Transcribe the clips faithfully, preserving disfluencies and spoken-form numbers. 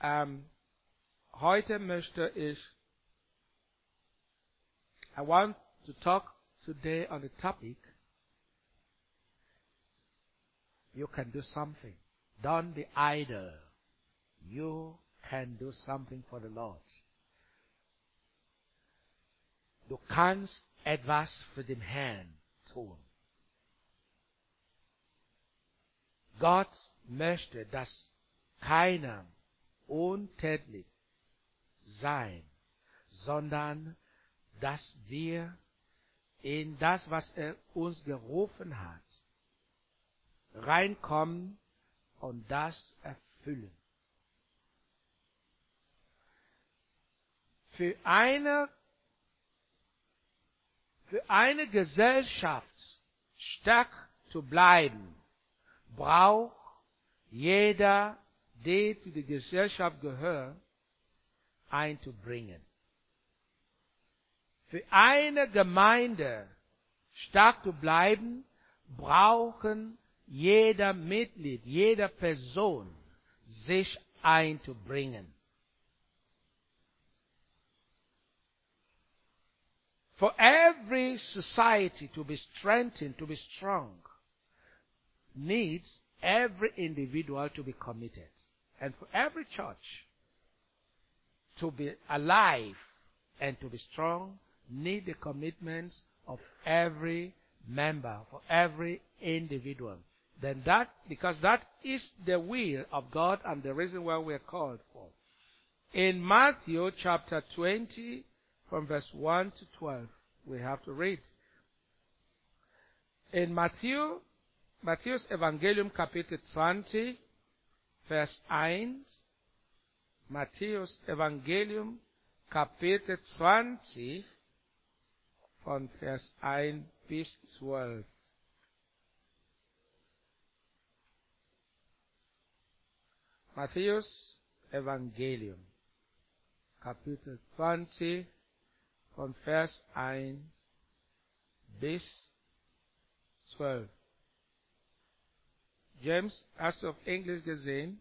Ähm, heute möchte ich, I want to talk today on the topic, you can do something. Don't be idle. You can do something for the Lord. Du kannst etwas für den Herrn tun. Gott möchte, dass keiner untätig sein, sondern dass wir in das, was er uns gerufen hat, reinkommen und das erfüllen. Für eine, für eine Gesellschaft stark zu bleiben, braucht jeder, der zu der Gesellschaft gehört, einzubringen. Für eine Gemeinde stark zu bleiben, brauchen jeder Mitglied, jede Person sich einzubringen. For every society to be strengthened, to be strong, needs every individual to be committed. And for every church to be alive and to be strong, need the commitments of every member, for every individual. Then that, because that is the will of God and the reason why we are called for. In Matthew chapter twenty, from verse one to twelve, we have to read. In Matthew, Matthäus Evangelium Kapitel zwanzig, Vers eins, Matthäus Evangelium Kapitel zwanzig, von Vers eins bis zwölf. Matthäus Evangelium Kapitel zwanzig, von Vers eins bis zwölf. James, hast du auf Englisch gesehen?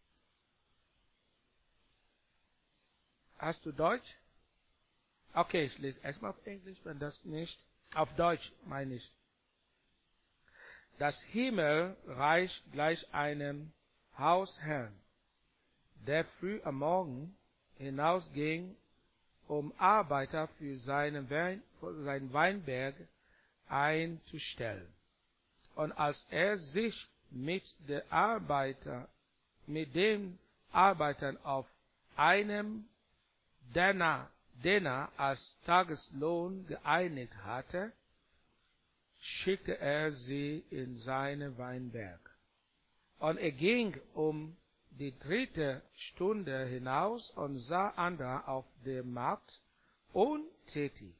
Hast du Deutsch? Okay, ich lese erstmal auf Englisch, wenn das nicht. Auf Deutsch meine ich. Das Himmelreich gleich einem Hausherrn, der früh am Morgen hinausging, um Arbeiter für seinen, Wein, für seinen Weinberg einzustellen. Und als er sich mit der Arbeiter, mit den Arbeitern auf einem Denar, Denar als Tageslohn geeinigt hatte, schickte er sie in seinen Weinberg. Und er ging um die dritte Stunde hinaus und sah andere auf dem Markt untätig,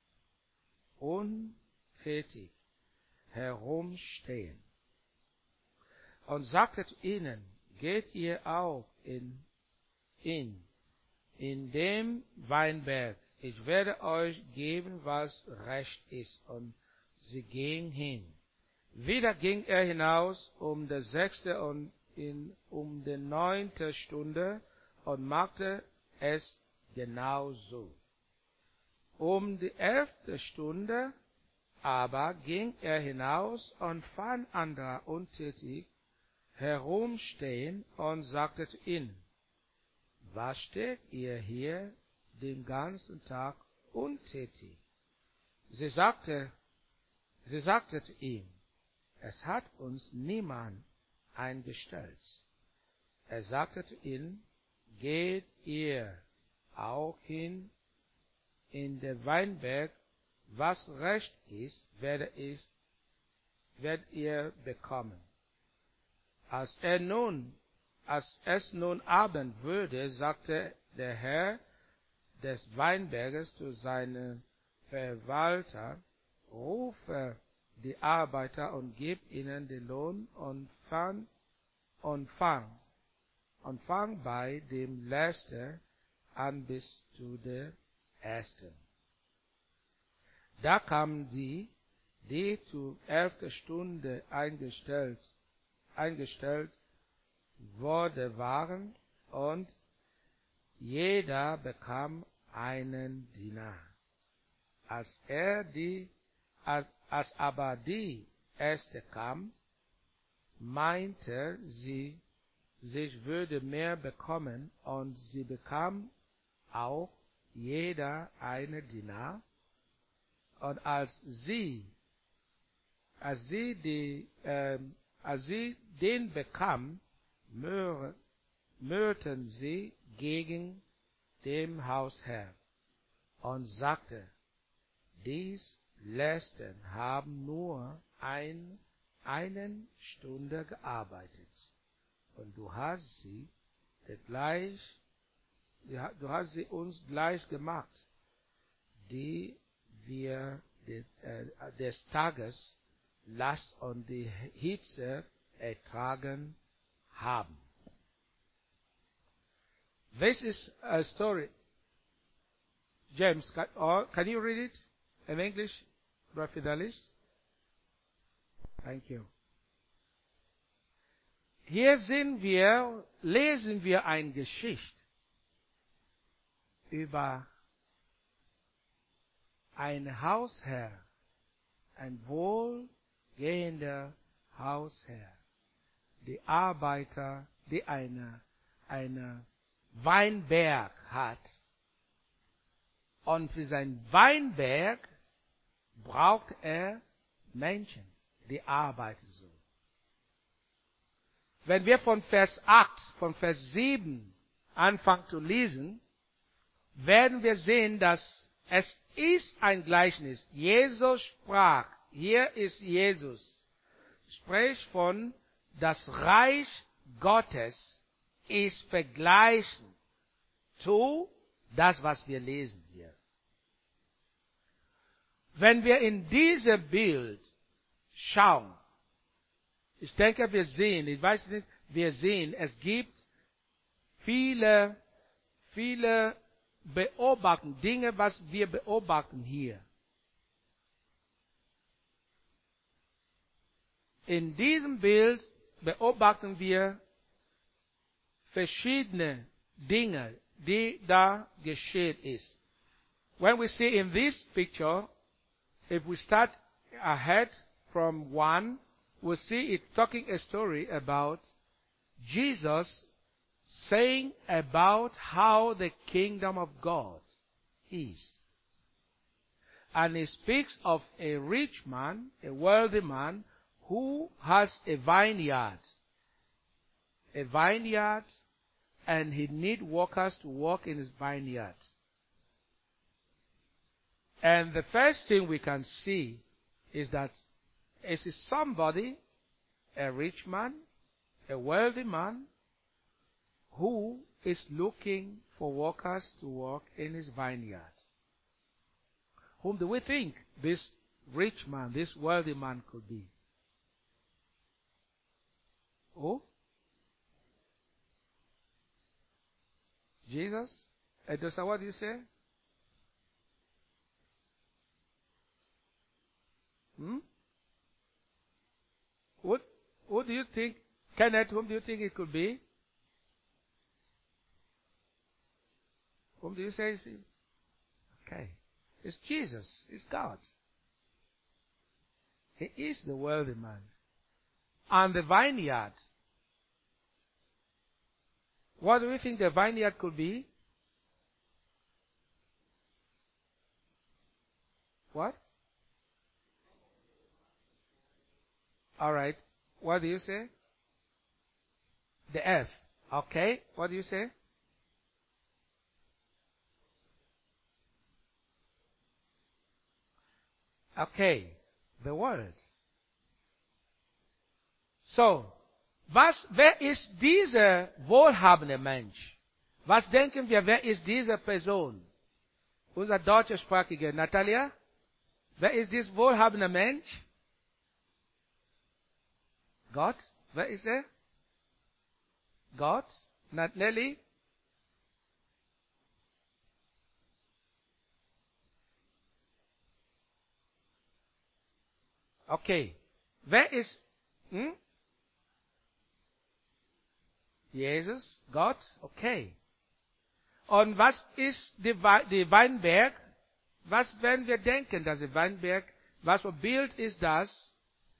untätig herumstehen. Und sagte zu ihnen, geht ihr auch in, in, in dem Weinberg, ich werde euch geben, was recht ist. Und sie gingen hin. Wieder ging er hinaus um die sechste und in, um die neunte Stunde und machte es genau so. Um die elfte Stunde aber ging er hinaus und fand andere untätig herumstehen und sagte zu ihnen, was steht ihr hier den ganzen Tag untätig? Sie sagte, sie sagte zu ihm, es hat uns niemand eingestellt. Er sagte zu ihnen, geht ihr auch hin in den Weinberg, was recht ist, werde ich, werdet ihr bekommen. Als er nun, als es nun Abend wurde, sagte der Herr des Weinberges zu seinem Verwalter, rufe die Arbeiter und gib ihnen den Lohn und fang, und fang, und fang bei dem Letzten an bis zu der Ersten. Da kamen die, die zur elften Stunde eingestellt, eingestellt worden waren, und jeder bekam einen Dinar. Als er die, als, als aber die erste kam, meinte sie, sich würde mehr bekommen, und sie bekam auch jeder eine Dinar. Und als sie, als sie die, ähm, als sie den bekam, mör, mörten sie gegen den Hausherr und sagte: Dies Letzten haben nur ein, eine Stunde gearbeitet, und du hast sie gleich, du hast sie uns gleich gemacht, die wir des, äh, des Tages Last und die Hitze ertragen haben. This is a story. James, can, or can you read it in English, Brother Fidelis? Thank you. Hier sehen wir, lesen wir eine Geschichte über einen Hausherr, ein wohlgehender Hausherr, die Arbeiter, die eine, eine Weinberg hat. Und für seinen Weinberg braucht er Menschen, die arbeiten so. Wenn wir von Vers acht, von Vers sieben anfangen zu lesen, werden wir sehen, dass es ist ein Gleichnis. Jesus sprach, hier ist Jesus, spricht von, das Reich Gottes ist vergleichen zu das, was wir lesen hier. Wenn wir in dieses Bild schauen, ich denke, wir sehen, ich weiß nicht, wir sehen, es gibt viele, viele beobachten, Dinge, was wir beobachten hier. In diesem Bild beobachten wir verschiedene Dinge, die da geschehen ist. When we see in this picture, if we start ahead from one, we'll see it talking a story about Jesus saying about how the kingdom of God is. And he speaks of a rich man, a wealthy man, who has a vineyard. A vineyard, and he needs workers to work in his vineyard. And the first thing we can see is that it is somebody, a rich man, a wealthy man, who is looking for workers to work in his vineyard. Whom do we think this rich man, this wealthy man could be? Who? Jesus? Edosa, what do you say? Hmm? What, what do you think? Kenneth, whom do you think it could be? Whom do you say? Okay. It's Jesus. It's God. He is the wealthy man. And the vineyard. What do we think the vineyard could be? What? All right. What do you say? The earth. Okay. What do you say? Okay. The world. So, was, wer ist dieser wohlhabende Mensch? Was denken wir, wer ist diese Person? Unser deutschsprachige Natalia? Wer ist dieser wohlhabende Mensch? Gott? Wer ist er? Gott? Not Nelly? Okay. Wer ist, hm? Jesus? Gott? Okay. Und was ist die, die Weinberg? Was werden wir denken, dass der Weinberg, was für Bild ist das?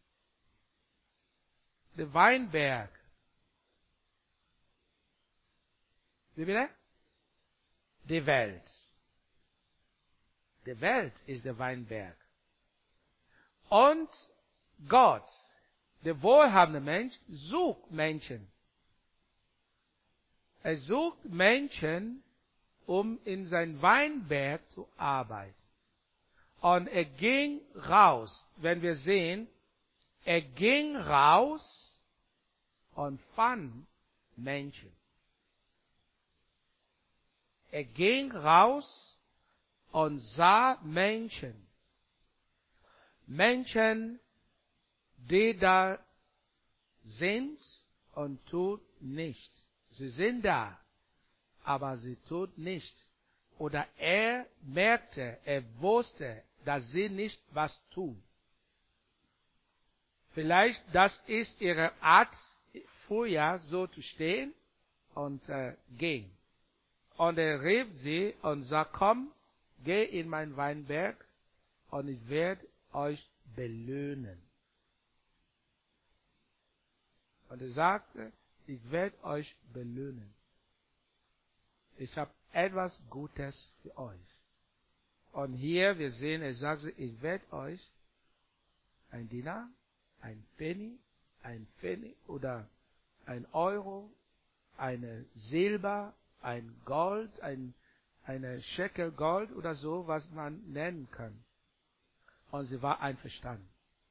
Der Weinberg. Wie bitte? Die Welt. Die Welt ist der Weinberg. Und Gott, der wohlhabende Mensch, sucht Menschen. Er sucht Menschen, um in sein Weinberg zu arbeiten. Und er ging raus, wenn wir sehen, er ging raus und fand Menschen. Er ging raus und sah Menschen. Menschen, die da sind und tun nichts. Sie sind da, aber sie tut nichts. Oder er merkte, er wusste, dass sie nicht was tun. Vielleicht das ist ihre Art, früher so zu stehen und äh, gehen. Und er rief sie und sagte, komm, geh in mein Weinberg und ich werde euch belöhnen. Und er sagte, ich werde euch belöhnen. Ich habe etwas Gutes für euch. Und hier, wir sehen, er sagt, ich werde euch ein Dinar, ein Penny, ein Pfennig oder ein Euro, eine Silber, ein Gold, ein, eine Shekel Gold oder so, was man nennen kann. Und sie war einverstanden.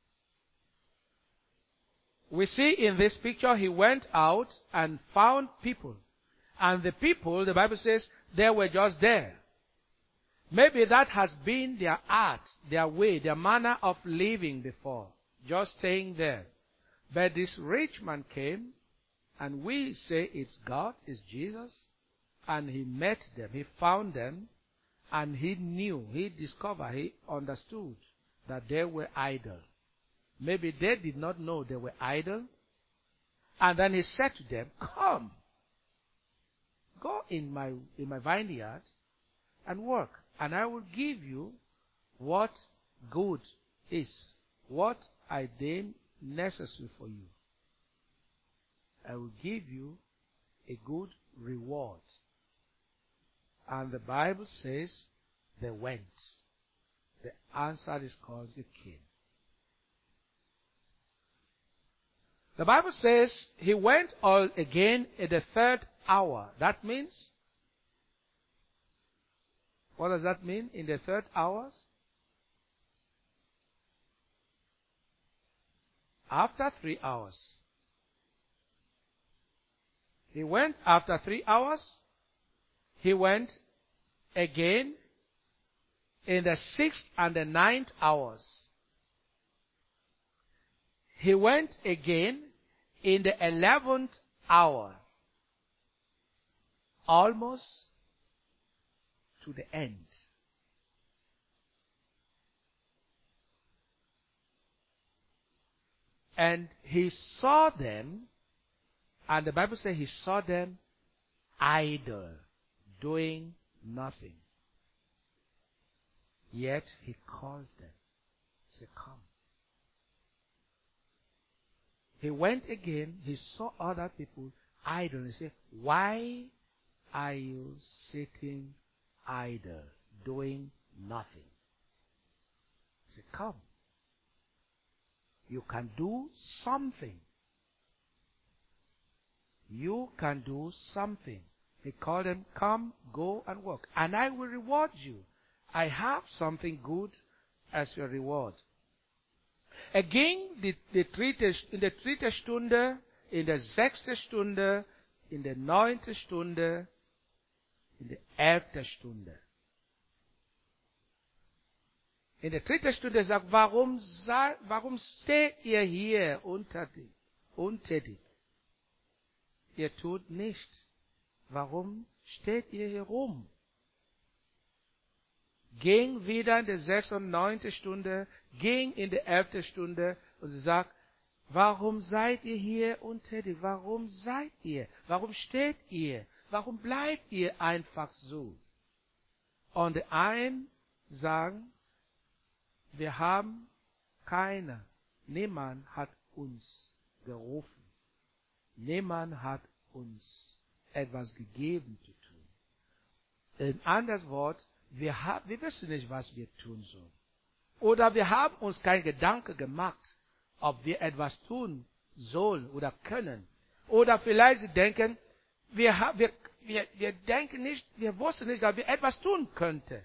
We see in this picture, he went out and found people. And the people, the Bible says, they were just there. Maybe that has been their art, their way, their manner of living before. Just staying there. But this rich man came, and we say it's God, it's Jesus, and he met them, he found them, and he knew, he discovered, he understood that they were idle. Maybe they did not know they were idle. And then he said to them, come, go in my, in my vineyard and work, and I will give you what good is, what I deem necessary for you. I will give you a good reward. And the Bible says they went. The answer is called the king. The Bible says he went all again at the third hour. That means, what does that mean in the third hours? After three hours. He went after three hours. He went again in the sixth and the ninth hours. He went again in the eleventh hour. Almost to the end. And he saw them, and the Bible says he saw them idle, doing nothing. Yet he called them. He said, come. He went again, he saw other people idle. He said, why are you sitting idle, doing nothing? He said, come. You can do something. You can do something. He called them, come, go and work, and I will reward you. I have something good as your reward. Again, die, die dritte, in der dritten Stunde, in der sechsten Stunde, in der neunten Stunde, in der elften Stunde. In der dritten Stunde sagt, warum, warum steht ihr hier untätig? untätig? Ihr tut nichts. Warum steht ihr hier rum? Ging wieder in der sechsten und neunten Stunde, ging in der elften Stunde und sie sagt, warum seid ihr hier untätig? Warum seid ihr? Warum steht ihr? warum bleibt ihr einfach so? Und die einen sagen, wir haben keine, niemand hat uns gerufen. Niemand hat uns etwas gegeben zu tun. In anderes Wort, wir, haben, wir wissen nicht, was wir tun sollen. Oder wir haben uns keinen Gedanke gemacht, ob wir etwas tun sollen oder können. Oder vielleicht sie denken, wir, wir, wir, wir denken nicht, wir wussten nicht, dass wir etwas tun könnten.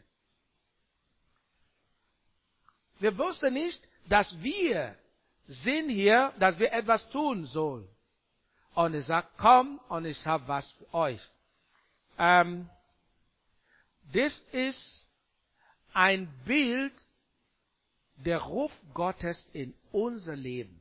Wir wussten nicht, dass wir sind hier, dass wir etwas tun sollen. Und er sagt, komm und ich habe was für euch. Ähm, das ist ein Bild der Ruf Gottes in unser Leben.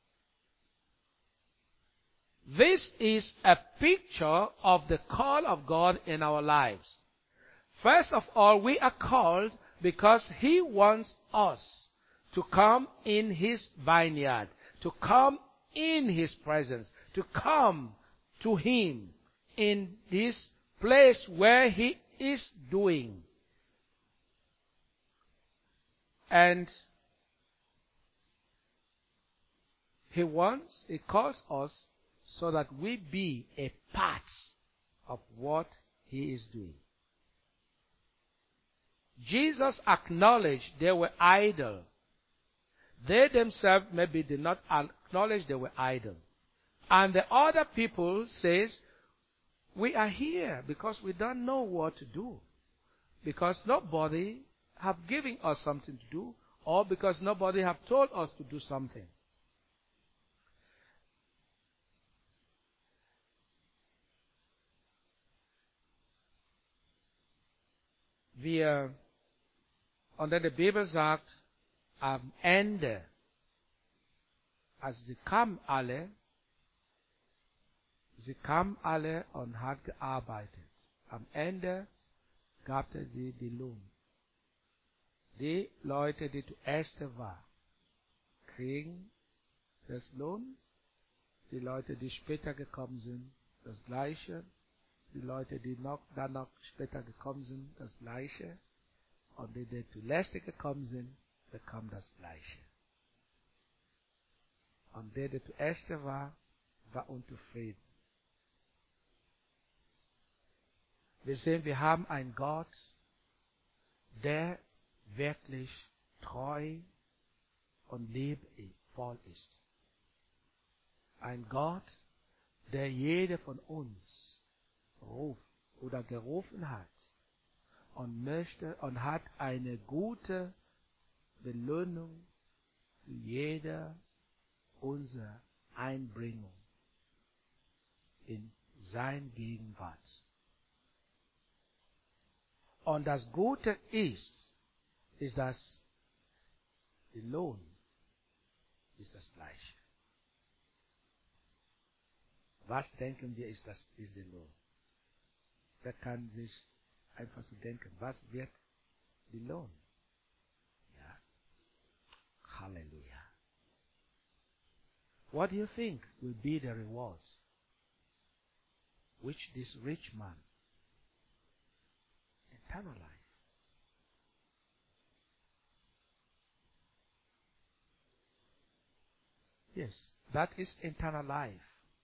This is a picture of the call of God in our lives. First of all, we are called because He wants us to come in His vineyard, to come in His presence, to come to Him in this place where He is doing. And He wants, He calls us so that we be a part of what He is doing. Jesus acknowledged they were idle. They themselves maybe did not acknowledge they were idle. And the other people says, we are here because we don't know what to do. Because nobody have given us something to do, or because nobody have told us to do something. Wir, und dann die Bibel sagt, am Ende, also sie kamen alle, sie kamen alle und hat gearbeitet. Am Ende gab er sie die Lohn. Die Leute, die zuerst waren, kriegen das Lohn. Die Leute, die später gekommen sind, das Gleiche. Die Leute, die noch, dann noch später gekommen sind, das Gleiche. Und die, die zuletzt gekommen sind, bekommen das Gleiche. Und der, der zuerst war, war unzufrieden. Wir sehen, wir haben einen Gott, der wirklich treu und liebevoll ist. Ein Gott, der jeder von uns ruft oder gerufen hat und möchte und hat eine gute Belohnung für jede unsere Einbringung in sein Gegenwart. Und das Gute ist, ist, dass der Lohn ist das Gleiche. Was denken wir, ist das ist der Lohn? Wer kann sich einfach so denken, was wird der Lohn? Ja. Halleluja. What do you think will be the reward which this rich man, eternal life? Yes, that is eternal life.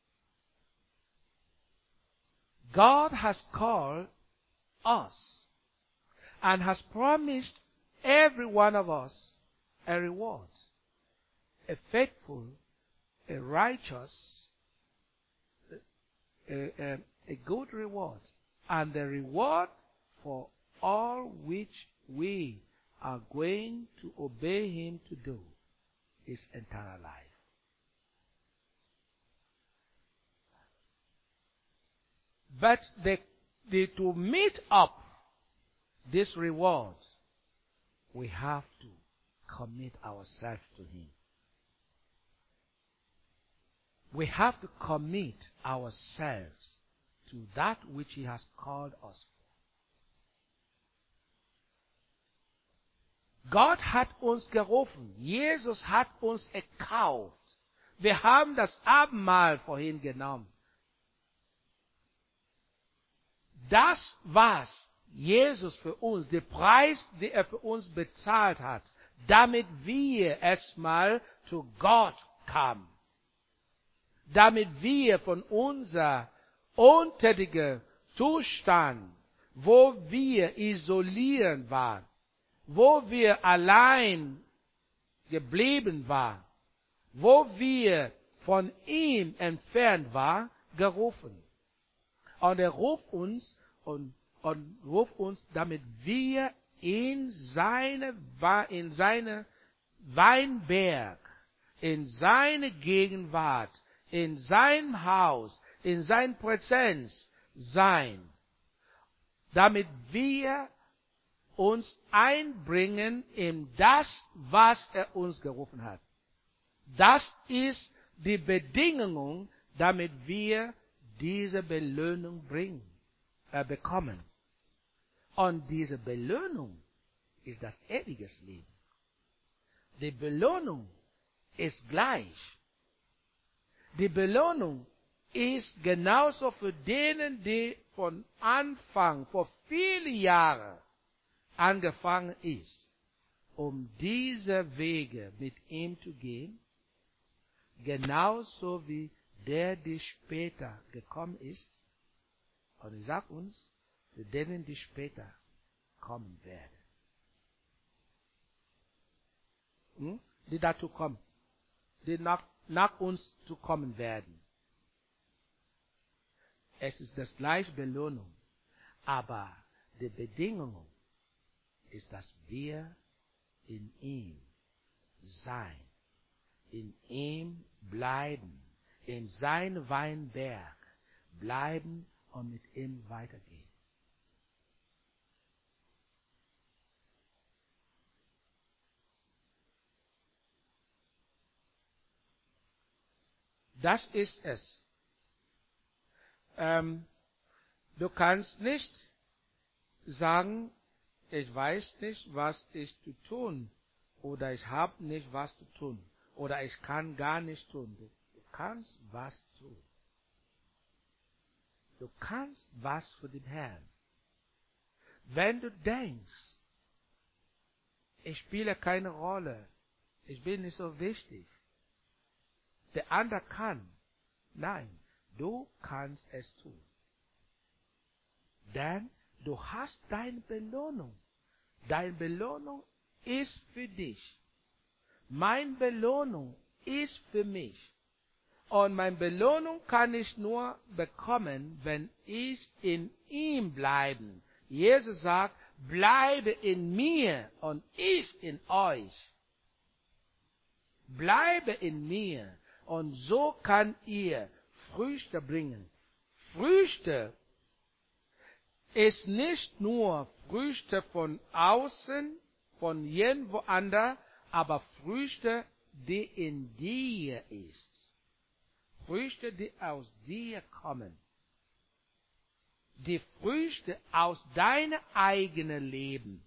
God has called us and has promised every one of us a reward, a faithful, a righteous, a, a, a good reward. And the reward for all which we are going to obey Him to do is eternal life. But the, the, to meet up this reward, we have to commit ourselves to Him. We have to commit ourselves to that which He has called us for. Gott hat uns gerufen. Jesus hat uns erkauft. Wir haben das Abendmahl vorhin genommen. das, was Jesus für uns, der Preis, den er für uns bezahlt hat, damit wir erstmal zu Gott kamen, damit wir von unser untätiger Zustand, wo wir isoliert waren, wo wir allein geblieben waren, wo wir von ihm entfernt waren, gerufen. Und er ruft uns und, und ruft uns, damit wir in seine, in seine Weinberg, in seine Gegenwart, in seinem Haus, in seiner Präsenz sein, damit wir uns einbringen in das, was er uns gerufen hat. Das ist die Bedingung, damit wir diese Belohnung bringen, äh, bekommen. Und diese Belohnung ist das ewige Leben. Die Belohnung ist gleich. Die Belohnung ist genauso für denen, die von Anfang, vor vielen Jahren angefangen ist, um diese Wege mit ihm zu gehen, genauso wie der, der später gekommen ist. Und ich sage uns, für denen, die später kommen werden. Hm? Die dazu kommen, die nach, nach uns zu kommen werden. Es ist das gleiche Belohnung, aber die Bedingung ist, dass wir in ihm sein, in ihm bleiben, in seinem Weinberg bleiben und mit ihm weitergehen. Das ist es. Ähm, du kannst nicht sagen, ich weiß nicht, was ich zu tun, oder ich habe nicht was zu tun, oder ich kann gar nicht tun. Du, du kannst was tun. Du kannst was für den Herrn. Wenn du denkst, ich spiele keine Rolle, ich bin nicht so wichtig, der andere kann. Nein, du kannst es tun. Denn du hast deine Belohnung. Deine Belohnung ist für dich. Meine Belohnung ist für mich. Und meine Belohnung kann ich nur bekommen, wenn ich in ihm bleibe. Jesus sagt, bleibe in mir und ich in euch. Bleibe in mir und so kann ihr Früchte bringen. Früchte ist nicht nur Früchte von außen, von irgendwo anders, aber Früchte, die in dir ist. Früchte, die aus dir kommen. Die Früchte aus deinem eigenen Leben.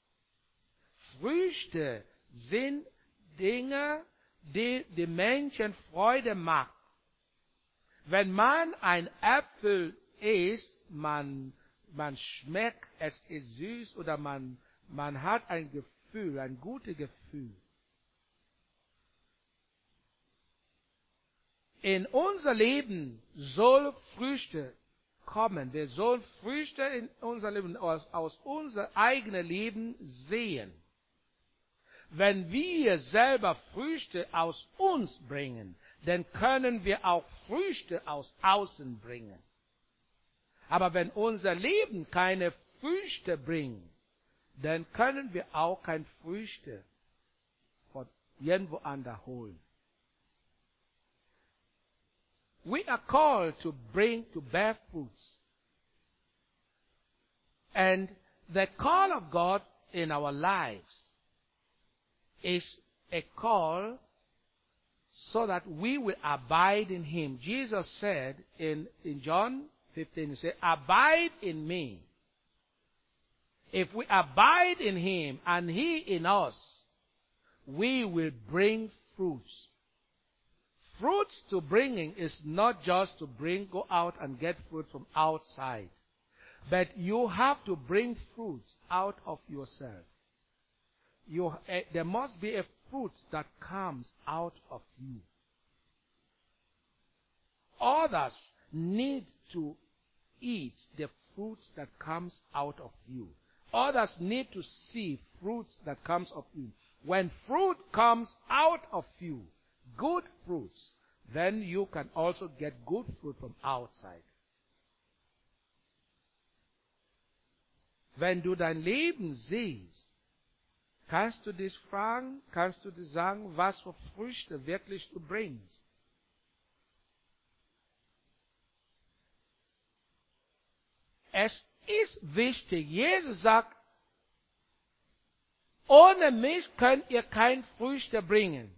Früchte sind Dinge, die die Menschen Freude machen. Wenn man ein Äpfel isst, man, man schmeckt, es ist süß oder man, man hat ein Gefühl, ein gutes Gefühl. In unser Leben soll Früchte kommen. Wir sollen Früchte in unser Leben aus, aus unserem eigenen Leben sehen. Wenn wir selber Früchte aus uns bringen, dann können wir auch Früchte aus außen bringen. Aber wenn unser Leben keine Früchte bringt, dann können wir auch keine Früchte von irgendwo anders holen. We are called to bring, to bear fruits. And the call of God in our lives is a call so that we will abide in Him. Jesus said in, in John fifteen, He said, abide in me. If we abide in Him and He in us, we will bring fruits. Fruits to bringing is not just to bring, go out and get fruit from outside. But you have to bring fruit out of yourself. You, uh, there must be a fruit that comes out of you. Others need to eat the fruit that comes out of you. Others need to see fruit that comes of you. When fruit comes out of you, good fruits, then you can also get good fruit from outside. Wenn du dein Leben siehst, kannst du dich fragen, kannst du dir sagen, was für Früchte wirklich du bringst. Es ist wichtig, Jesus sagt, ohne mich könnt ihr keine Früchte bringen.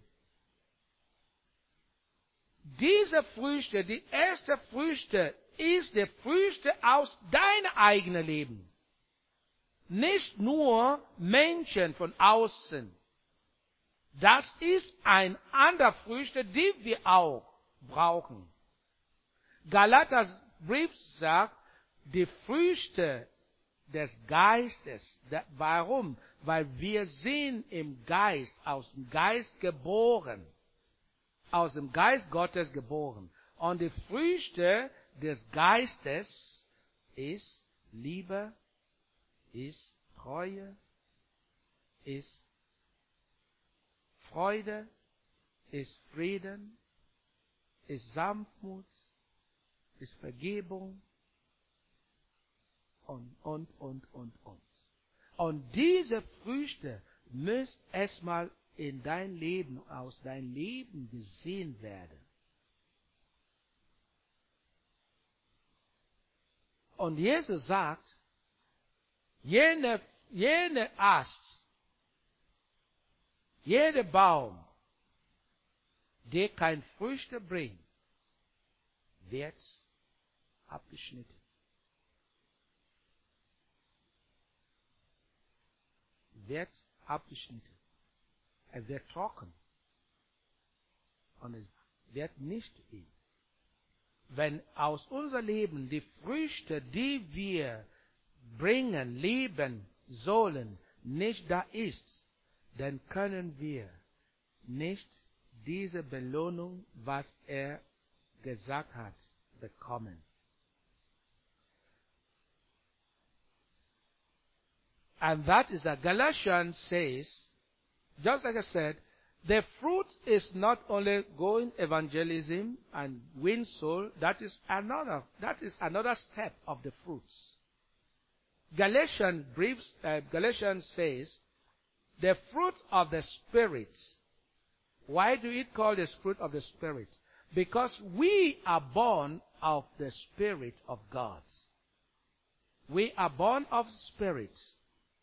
Diese Früchte, die erste Früchte, ist die Früchte aus deinem eigenen Leben. Nicht nur Menschen von außen. Das ist ein anderer Früchte, die wir auch brauchen. Galater Brief sagt, die Früchte des Geistes. Warum? Weil wir sind im Geist, aus dem Geist geboren. Aus dem Geist Gottes geboren. Und die Früchte des Geistes ist Liebe, ist Treue, ist Freude, ist Frieden, ist Sanftmut, ist Vergebung und, und, und, und, und. Und diese Früchte müssen erstmal in dein Leben, aus dein Leben gesehen werden. Und Jesus sagt, jene, jene Ast, jeder Baum, der keine Früchte bringt, wird abgeschnitten. Wird abgeschnitten. Er wird trocken. Und es wird nicht ihn. Wenn aus unserem Leben die Früchte, die wir bringen, leben sollen, nicht da ist, dann können wir nicht diese Belohnung, was er gesagt hat, bekommen. And that is that Galatians says, just like I said, the fruit is not only going evangelism and win soul, that is another, that is another step of the fruits. Galatians briefs, uh, Galatians says, the fruit of the Spirit. Why do it call the fruit of the Spirit? Because we are born of the Spirit of God. We are born of spirits.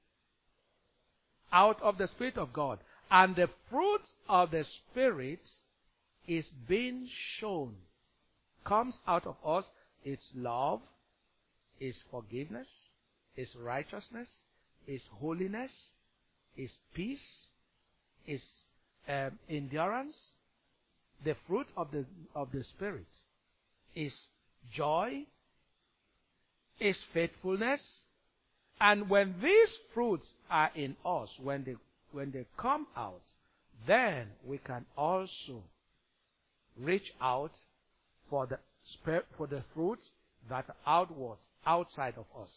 Out of the Spirit of God. And the fruit of the Spirit is being shown. Comes out of us. It's love. It's forgiveness. It's righteousness. It's holiness. It's peace. It's um, endurance. The fruit of the, of the Spirit is joy. Is faithfulness. And when these fruits are in us, when they, when they come out, then we can also reach out for the, for the fruits that are outward, outside of us.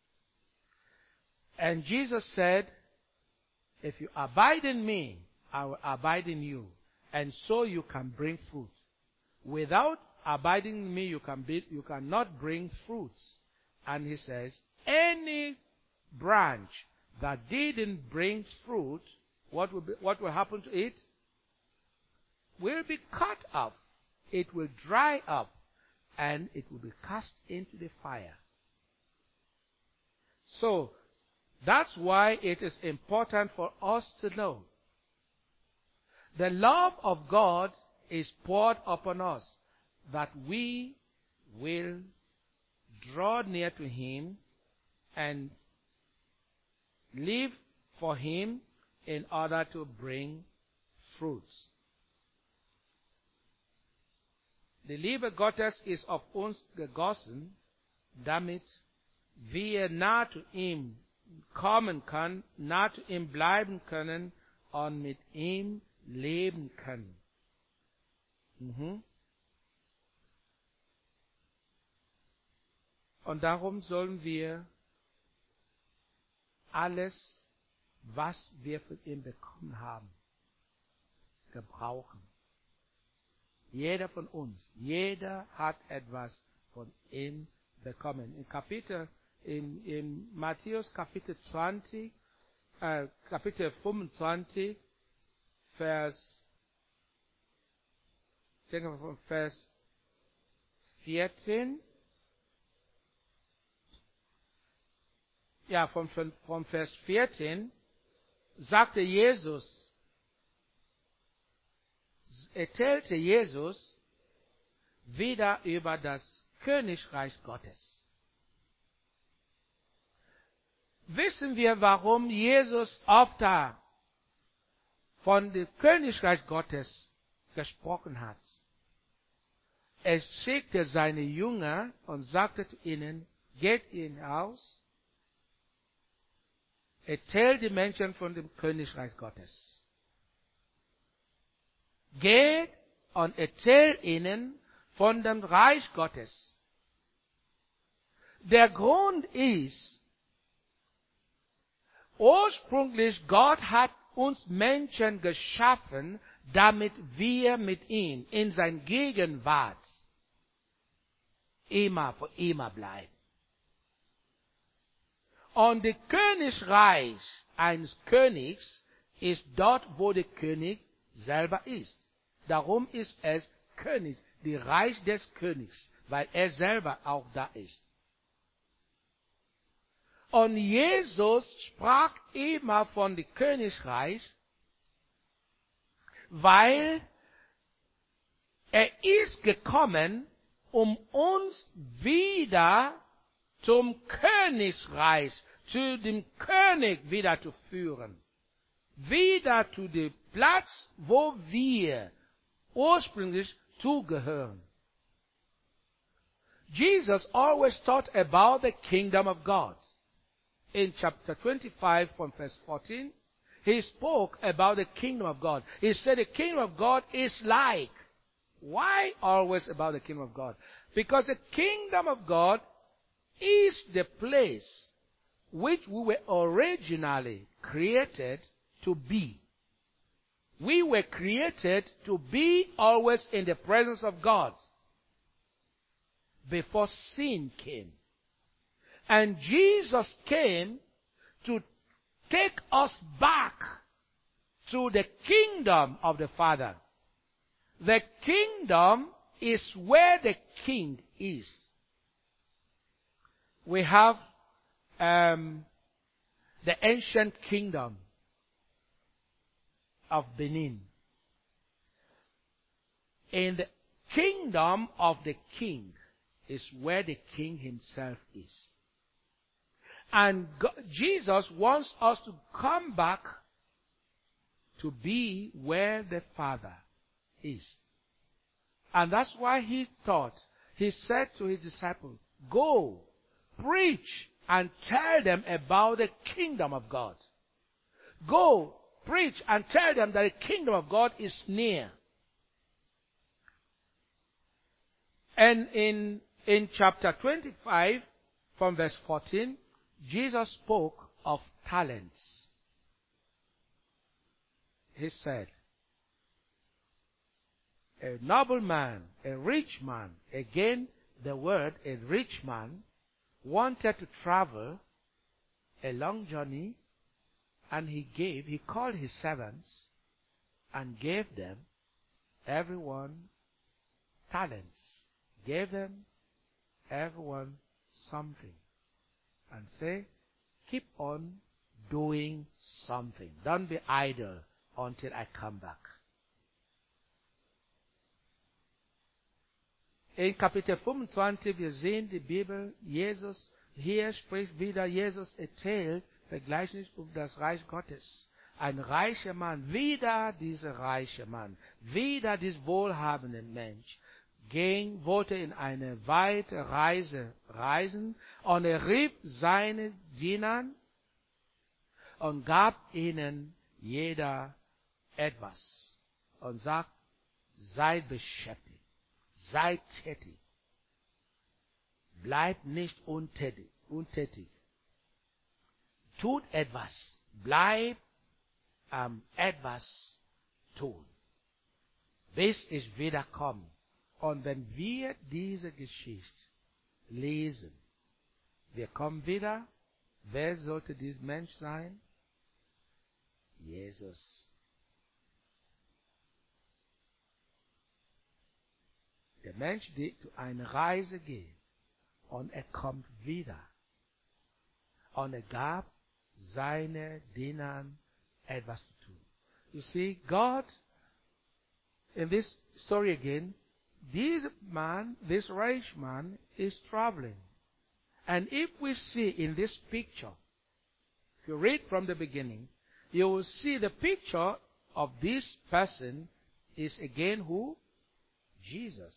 And Jesus said, if you abide in me, I will abide in you. And so you can bring fruit. Without abiding in me, you can be, you cannot bring fruits. And he says, any branch that didn't bring fruit, what will, be, what will happen to it? Will be cut off. It will dry up and it will be cast into the fire. So, that's why it is important for us to know the love of God is poured upon us that we will draw near to Him and live for Him in order to bring fruits. Die Liebe Gottes ist auf uns gegossen, damit wir nah zu ihm kommen können, nah zu ihm bleiben können und mit ihm leben können. Mhm. Und darum sollen wir alles, was wir von ihm bekommen haben, gebrauchen. Jeder von uns, jeder hat etwas von ihm bekommen. In Kapitel, in, in Matthäus Kapitel zwanzig, äh, Kapitel fünfundzwanzig, Vers, ich denke von Vers vierzehn, ja, von, von, von Vers vierzehn, sagte Jesus, erzählte Jesus wieder über das Königreich Gottes. Wissen wir, warum Jesus oft da von dem Königreich Gottes gesprochen hat? Er schickte seine Jünger und sagte zu ihnen, geht hinaus, erzählt die Menschen von dem Königreich Gottes. Geht und erzählt ihnen von dem Reich Gottes. Der Grund ist, ursprünglich Gott hat uns Menschen geschaffen, damit wir mit ihm in seiner Gegenwart immer für immer bleiben. Und das Königreich eines Königs ist dort, wo der König selber ist. Darum ist es König, die Reich des Königs, weil er selber auch da ist. Und Jesus sprach immer von dem Königreich, weil er ist gekommen, um uns wieder zum Königreich, zu dem König wieder zu führen. Wieder zu dem Platz, wo wir ursprünglich zugehören. Jesus always taught about the kingdom of God. In chapter twenty-five from verse fourteen, he spoke about the kingdom of God. He said the kingdom of God is like. Why always about the kingdom of God? Because the kingdom of God is the place which we were originally created to be. We were created to be always in the presence of God before sin came. And Jesus came to take us back to the kingdom of the Father. The kingdom is where the king is. We have um, the ancient kingdom of Benin. In the kingdom of the king is where the king himself is. And God, Jesus wants us to come back to be where the Father is. And that's why he taught, he said to his disciples, go, preach, and tell them about the kingdom of God. Go, preach, and tell them that the kingdom of God is near. And in, in chapter twenty-five, from verse fourteen, Jesus spoke of talents. He said, a nobleman, a rich man, again the word a rich man, wanted to travel a long journey, and he gave, he called his servants and gave them, everyone, talents. Gave them, everyone, something. And say, keep on doing something. Don't be idle until I come back. In Kapitel fünfundzwanzig, wir sehen die Bibel, Jesus, hier spricht wieder, Jesus erzählt, Vergleichnis über das Reich Gottes. Ein reicher Mann, wieder dieser reiche Mann, wieder dieser wohlhabende Mensch, ging, wollte in eine weite Reise reisen, und er rief seine Diener und gab ihnen jeder etwas und sagt, seid beschäftigt, seid tätig, bleibt nicht untätig, untätig. Tut etwas, bleibt am etwas tun, bis ich wiederkomme. Und wenn wir diese Geschichte lesen, wir kommen wieder, wer sollte dieser Mensch sein? Jesus. Der Mensch, der zu einer Reise geht, und er kommt wieder. Und er gab seine Dienern etwas zu tun. You see, God, in this story again, this man, this rich man, is traveling. And if we see in this picture, if you read from the beginning, you will see the picture of this person is again who? Jesus.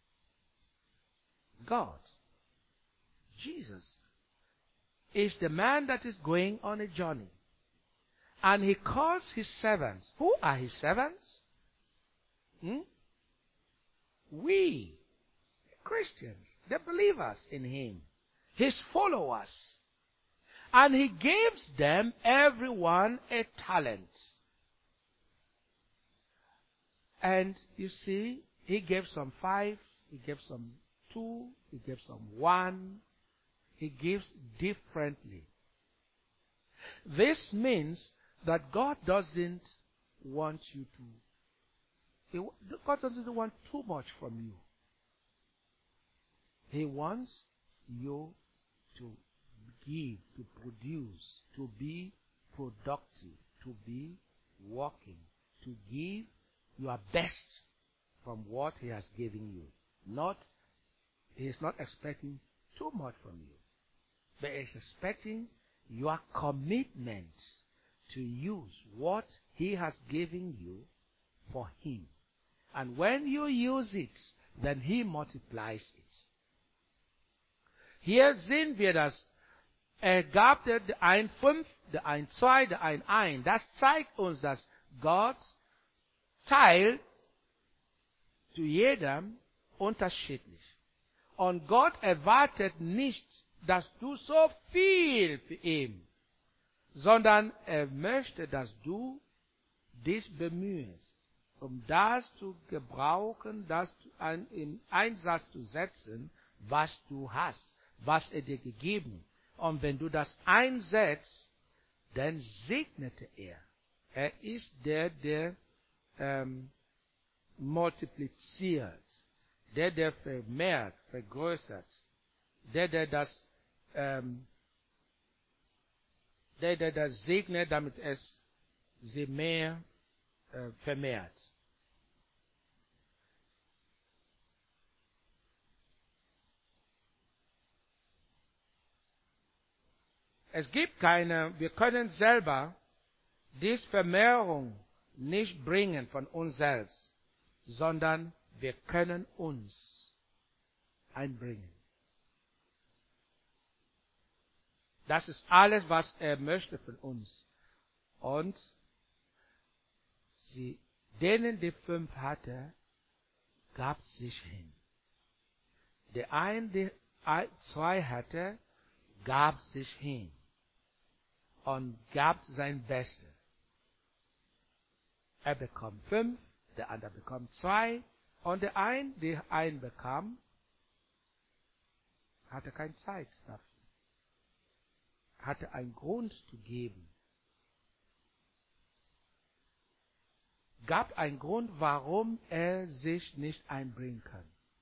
God. Jesus is the man that is going on a journey. And he calls his servants. Who are his servants? Hmm? We, Christians, the believers in him, his followers. And he gives them, everyone, a talent. And you see, he gave some five, he gave some two, he gave some one. He gives differently. This means that God doesn't want you to, he, God doesn't want too much from you. He wants you to give, to produce, to be productive, to be working, to give your best from what he has given you. Not, he is not expecting too much from you, but he is expecting your commitment to use what he has given you for him. And when you use it, then he multiplies it. Hier sehen wir, dass er gab der ein fünf, der ein zwei, der ein ein. Das zeigt uns, dass Gott teilt zu jedem unterschiedlich. Und Gott erwartet nicht, dass du so viel für ihn, sondern er möchte, dass du dich bemühst, um das zu gebrauchen, das in Einsatz zu setzen, was du hast, was er dir gegeben. Und wenn du das einsetzt, dann segnete er. Er ist der, der ähm, multipliziert, der, der vermehrt, vergrößert, der, der das, ähm, der, der das segnet, damit es sie mehr äh, vermehrt. Es gibt keine, wir können selber diese Vermehrung nicht bringen von uns selbst, sondern wir können uns einbringen. Das ist alles, was er möchte von uns. Und sie, denen, die fünf hatte, gab sich hin. Der ein, der zwei hatte, gab sich hin und gab sein Bestes. Er bekommt fünf, der andere bekommt zwei, und der ein, der ein bekam, hatte keine Zeit dafür. Hatte einen Grund zu geben. Gab einen Grund, warum er sich nicht einbringen kann.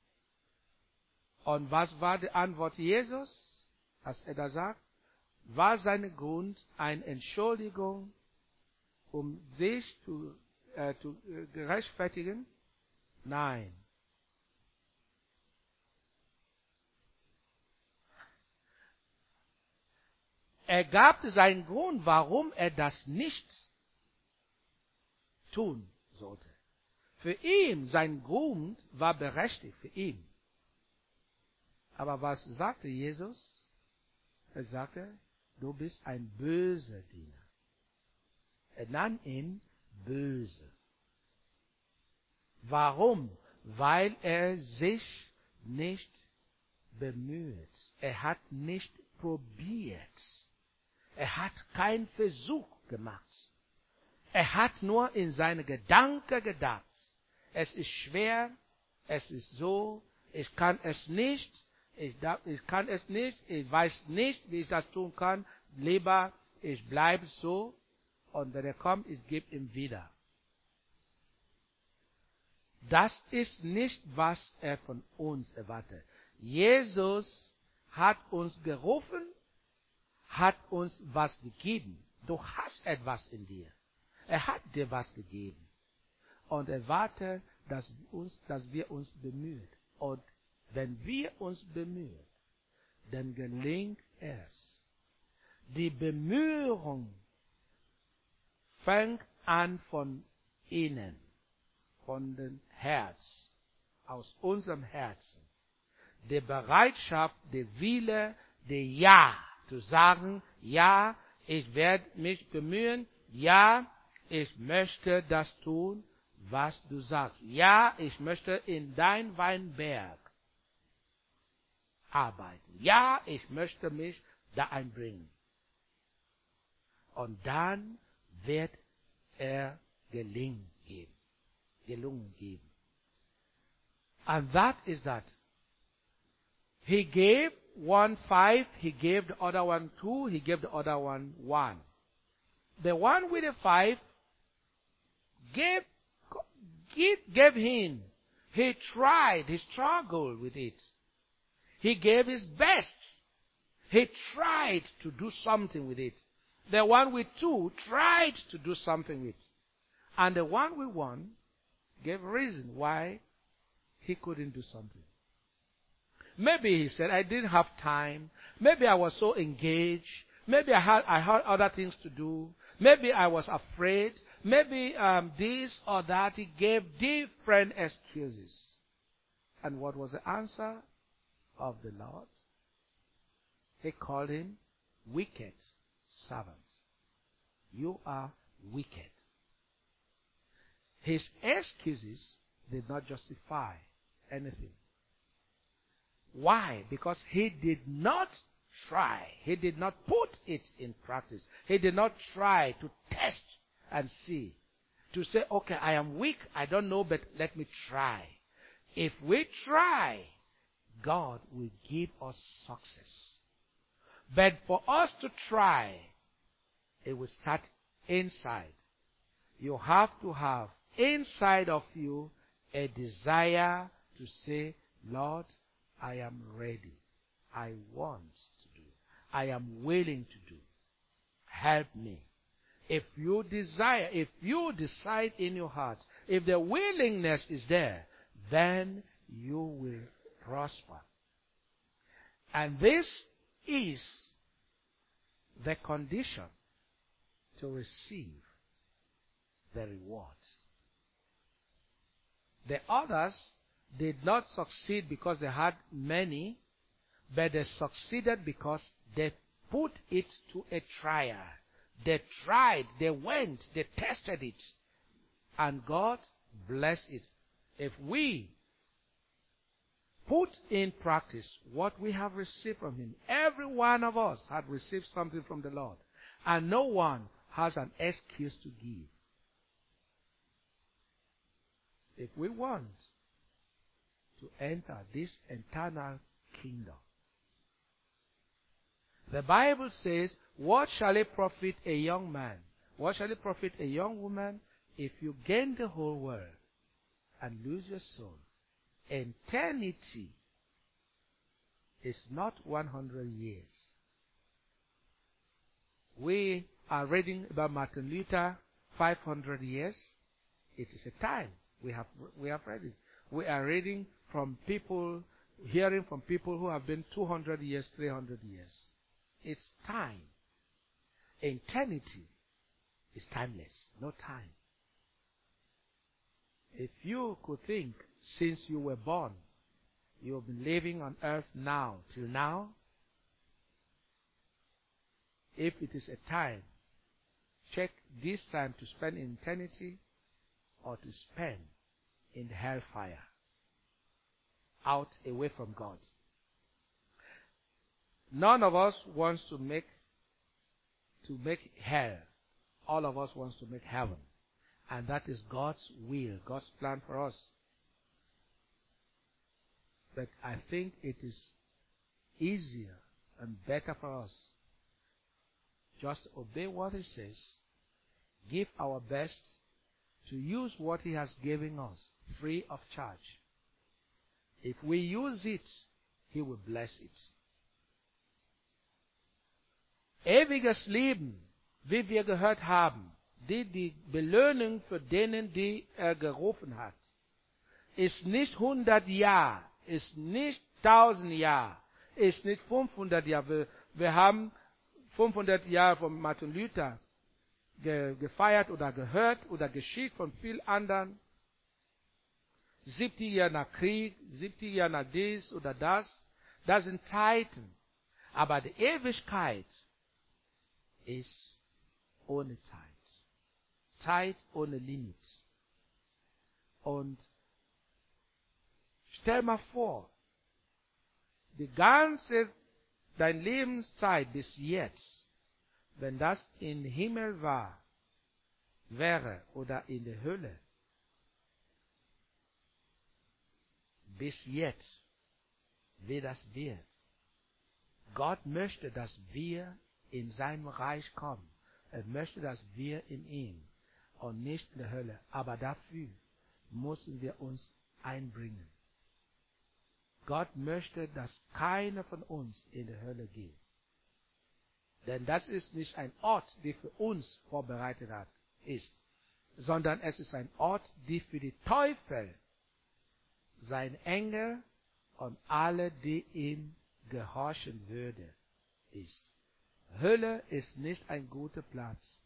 Und was war die Antwort Jesus, als er da sagt? War sein Grund eine Entschuldigung, um sich zu, äh, zu äh, gerechtfertigen? Nein. Er gab seinen Grund, warum er das nicht tun sollte. Für ihn, sein Grund war berechtigt für ihn. Aber was sagte Jesus? Er sagte, du bist ein böser Diener. Er nann ihn böse. Warum? Weil er sich nicht bemüht. Er hat nicht probiert. Er hat keinen Versuch gemacht. Er hat nur in seine Gedanken gedacht. Es ist schwer, es ist so, ich kann es nicht, ich, darf, ich kann es nicht, ich weiß nicht, wie ich das tun kann. Lieber, ich bleibe so und wenn er kommt, ich gebe ihm wieder. Das ist nicht, was er von uns erwartet. Jesus hat uns gerufen, hat uns was gegeben. Du hast etwas in dir. Er hat dir was gegeben. Und er wartet, dass, uns, dass wir uns bemühen. Und wenn wir uns bemühen, dann gelingt es. Die Bemühung fängt an von innen, von dem Herz, aus unserem Herzen. Die Bereitschaft, der Wille, der Ja, zu sagen, ja, ich werde mich bemühen, ja, ich möchte das tun, was du sagst. Ja, ich möchte in dein Weinberg arbeiten. Ja, ich möchte mich da einbringen. Und dann wird er gelingen geben. Gelungen geben. And that is that. He gave one five, he gave the other one two, he gave the other one one. The one with the five gave, gave, gave him. He tried, he struggled with it. He gave his best. He tried to do something with it. The one with two tried to do something with it. And the one with one gave reason why he couldn't do something. Maybe he said, I didn't have time. Maybe I was so engaged. Maybe I had, I had other things to do. Maybe I was afraid. Maybe um, this or that. He gave different excuses. And what was the answer of the Lord? He called him wicked servants. You are wicked. His excuses did not justify anything. Why? Because he did not try. He did not put it in practice. He did not try to test and see. To say, okay, I am weak, I don't know, but let me try. If we try, God will give us success. But for us to try, it will start inside. You have to have inside of you a desire to say, Lord, I am ready. I want to do. I am willing to do. Help me. If you desire, if you decide in your heart, if the willingness is there, then you will prosper. And this is the condition to receive the reward. The others did not succeed because they had many, but they succeeded because they put it to a trial. They tried, they went, they tested it, and God blessed it. If we put in practice what we have received from Him, every one of us had received something from the Lord, and no one has an excuse to give. If we want to enter this eternal kingdom, the Bible says, what shall it profit a young man? What shall it profit a young woman if you gain the whole world and lose your soul? Eternity is not one hundred years. We are reading about Martin Luther, five hundred years. It is a time. We have, we have read it. We are reading from people, hearing from people who have been two hundred years, three hundred years. It's time. Eternity is timeless. No time. If you could think, since you were born, you have been living on earth now, till now, if it is a time, check this time to spend in eternity or to spend in the hellfire, out away from God. None of us wants to make to make hell. All of us wants to make heaven. And that is God's will, God's plan for us. But I think it is easier and better for us just to obey what He says, give our best to use what He has given us free of charge. If we use it, He will bless it. Ewiges Leben, wie wir gehört haben, die die Belohnung für denen, die er gerufen hat, ist nicht hundert Jahre, ist nicht tausend Jahre, ist nicht fünfhundert Jahre. Wir, wir haben fünfhundert Jahre von Martin Luther ge, gefeiert oder gehört oder geschieht von vielen anderen. siebzig Jahre nach Krieg, siebzig Jahre nach dies oder das. Das sind Zeiten. Aber die Ewigkeit ist ohne Zeit. Zeit ohne Limit. Und stell mal vor, die ganze, deine Lebenszeit bis jetzt, wenn das im Himmel war, wäre oder in der Hölle, bis jetzt, wie das wird. Gott möchte, dass wir in sein Reich kommen. Er möchte, dass wir in ihm und nicht in der Hölle. Aber dafür müssen wir uns einbringen. Gott möchte, dass keiner von uns in die Hölle geht. Denn das ist nicht ein Ort, der für uns vorbereitet hat, ist, sondern es ist ein Ort, der für die Teufel, sein Engel und alle, die ihm gehorchen würde, ist. Hölle ist nicht ein guter Platz.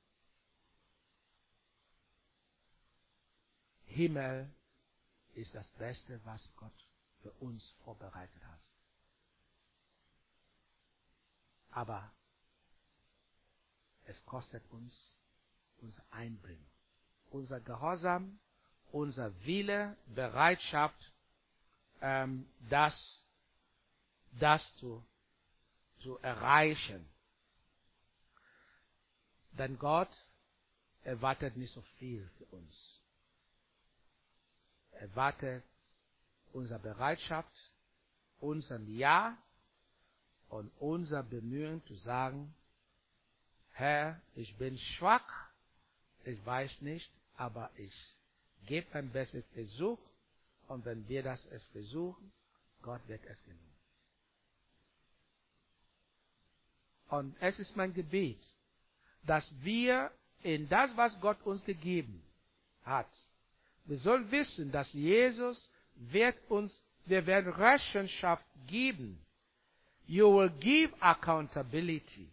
Himmel ist das Beste, was Gott für uns vorbereitet hat. Aber es kostet uns unser Einbringen, unser Gehorsam, unser Wille, Bereitschaft, ähm, das, das zu, zu erreichen. Denn Gott erwartet nicht so viel für uns. Er erwartet unsere Bereitschaft, unser Ja und unser Bemühen zu sagen, Herr, ich bin schwach, ich weiß nicht, aber ich gebe ein besseres Versuch und wenn wir das es versuchen, Gott wird es gelingen. Und es ist mein Gebet, dass wir in das, was Gott uns gegeben hat, wir sollen wissen, dass Jesus wird uns, wir werden Rechenschaft geben. You will give accountability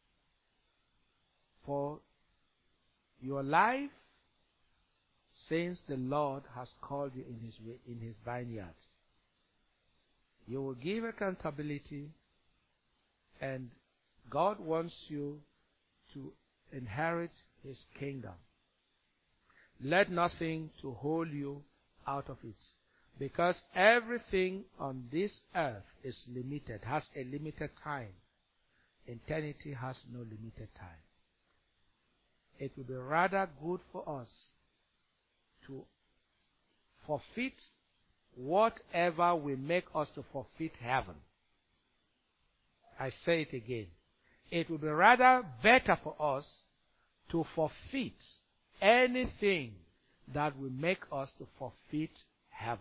for your life since the Lord has called you in his, in his vineyard. You will give accountability and God wants you to inherit his kingdom. Let nothing to hold you out of it. Because everything on this earth is limited, has a limited time. Eternity has no limited time. It will be rather good for us to forfeit whatever will make us to forfeit heaven. I say it again. It will be rather better for us to forfeit anything that will make us to forfeit heaven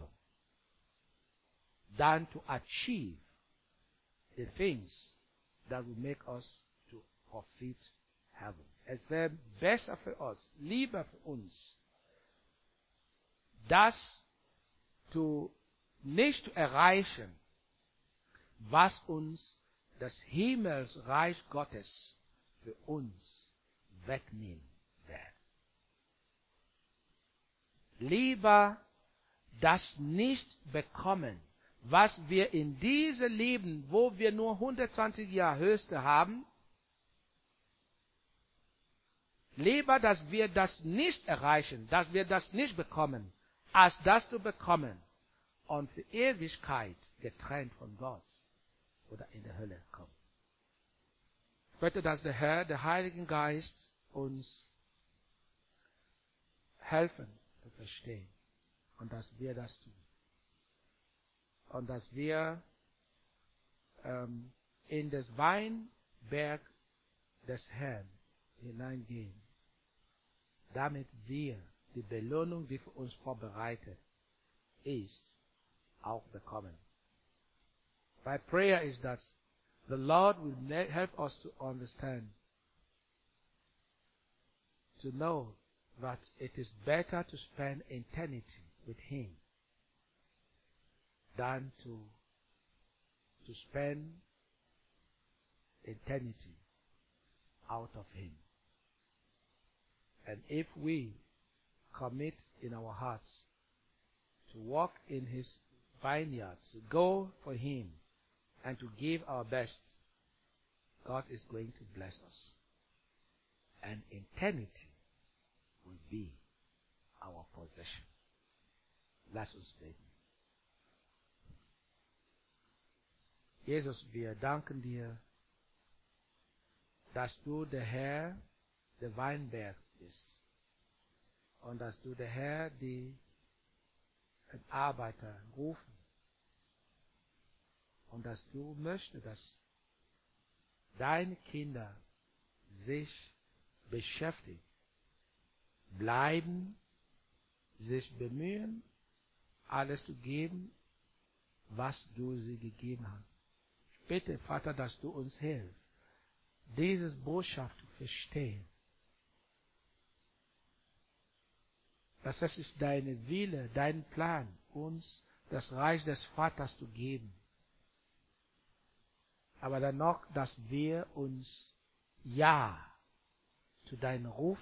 than to achieve the things that will make us to forfeit heaven. Es wäre besser für uns, lieber für uns, das zu, nicht zu erreichen, was uns das Himmelsreich Gottes für uns wegnehmen wird. lieber das nicht bekommen, was wir in diesem Leben, wo wir nur hundertzwanzig Jahre höchste haben, lieber, dass wir das nicht erreichen, dass wir das nicht bekommen, als das zu bekommen und für Ewigkeit getrennt von Gott oder in der Hölle kommen. Ich bitte, dass der Herr, der Heilige Geist, uns helfen zu verstehen und dass wir das tun. Und dass wir ähm, in das Weinberg des Herrn hineingehen, damit wir die Belohnung, die für uns vorbereitet ist, auch bekommen. My prayer is that the Lord will help us to understand, to know that it is better to spend eternity with Him than to, to spend eternity out of Him. And if we commit in our hearts to walk in His vineyard, to go for Him, and to give our best, God is going to bless us. And eternity will be our possession. Lass uns beten. Jesus, wir danken dir, dass du der Herr der Weinberg bist und dass du der Herr, die den Arbeiter rufen und dass du möchtest, dass deine Kinder sich beschäftigen, bleiben, sich bemühen, alles zu geben, was du sie gegeben hast. Ich bitte, Vater, dass du uns hilfst, diese Botschaft zu verstehen. Dass es ist dein Wille, dein Plan, uns das Reich des Vaters zu geben. Aber dann noch, dass wir uns Ja zu deinem Ruf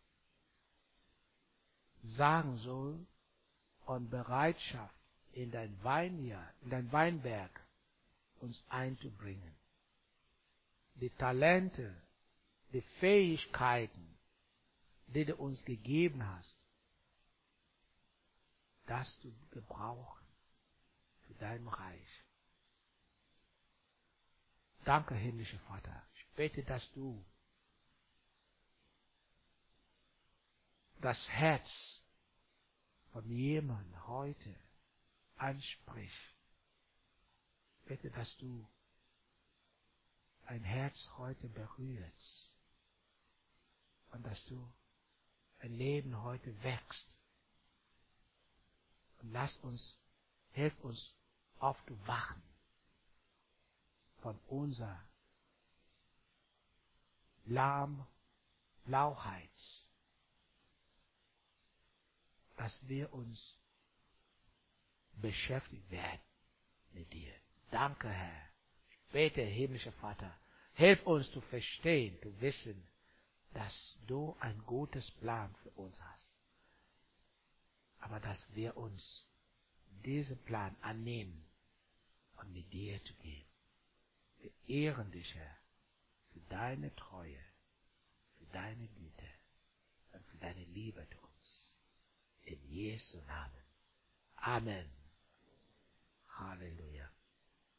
sagen sollen und Bereitschaft in dein Weinjahr, in dein Weinberg uns einzubringen. Die Talente, die Fähigkeiten, die du uns gegeben hast, das zu gebrauchen für dein Reich. Danke, himmlischer Vater. Ich bete, dass du das Herz von jemandem heute ansprichst. Ich bete, dass du ein Herz heute berührst und dass du ein Leben heute wächst. Und lass uns, hilf uns aufzuwachen von unserer Lahm, Lauheit, dass wir uns beschäftigt werden mit dir. Danke, Herr. Ich bete, himmlischer Vater, hilf uns zu verstehen, zu wissen, dass du ein gutes Plan für uns hast. Aber dass wir uns diesen Plan annehmen und mit dir zu gehen. Wir ehren dich, Herr, für deine Treue, für deine Güte und für deine Liebe zu uns. In Jesu Namen. Amen. Halleluja.